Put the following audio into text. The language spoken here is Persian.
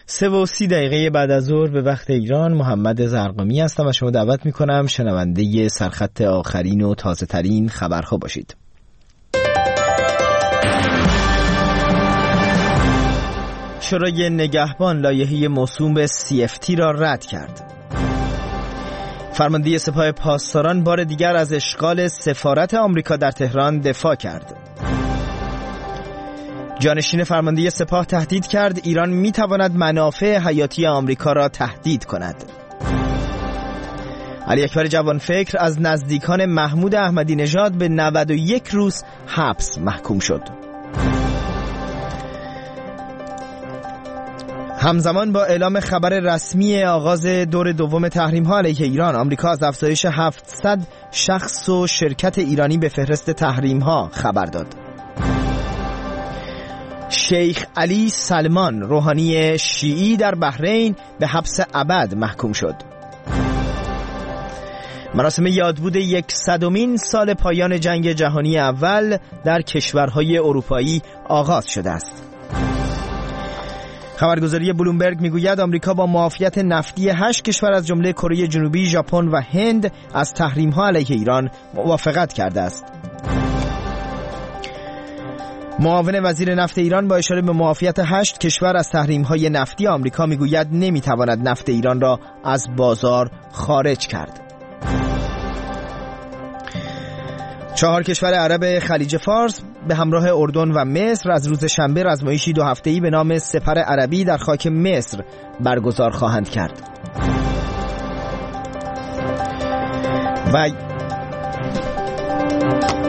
3:30 بعد از ظهر به وقت ایران. محمد زرقامی هستم و شما دعوت میکنم شنونده سرخط آخرین و تازه ترین خبرها باشید. شورای نگهبان لایحه موسوم به CFT را رد کرد. فرمانده سپاه پاسداران بار دیگر از اشغال سفارت آمریکا در تهران دفاع کرد. جانشین فرمانده سپاه تهدید کرد ایران میتواند منافع حیاتی آمریکا را تهدید کند. علی اکبر جوانفکر از نزدیکان محمود احمدی نژاد به 91 روز حبس محکوم شد. همزمان با اعلام خبر رسمی آغاز دور دوم تحریم‌ها علیه ایران، آمریکا از افزایش 700 شخص و شرکت ایرانی به فهرست تحریم‌ها خبر داد. شیخ علی سلمان روحانی شیعی در بحرین به حبس ابد محکوم شد. مراسم یادبود 100مین سال پایان جنگ جهانی اول در کشورهای اروپایی آغاز شده است. خبرگزاری بلومبرگ میگوید آمریکا با معافیت نفتی 8 کشور از جمله کره جنوبی، ژاپن و هند از تحریم‌ها علیه ایران موافقت کرده است. معاون وزیر نفت ایران با اشاره به معافیت 8 کشور از تحریم‌های نفتی آمریکا میگوید نمیتواند نفت ایران را از بازار خارج کرد. 4 کشور عرب خلیج فارس به همراه اردن و مصر از روز شنبه رزمایشی 2 هفته‌ای به نام سپر عربی در خاک مصر برگزار خواهند کرد. و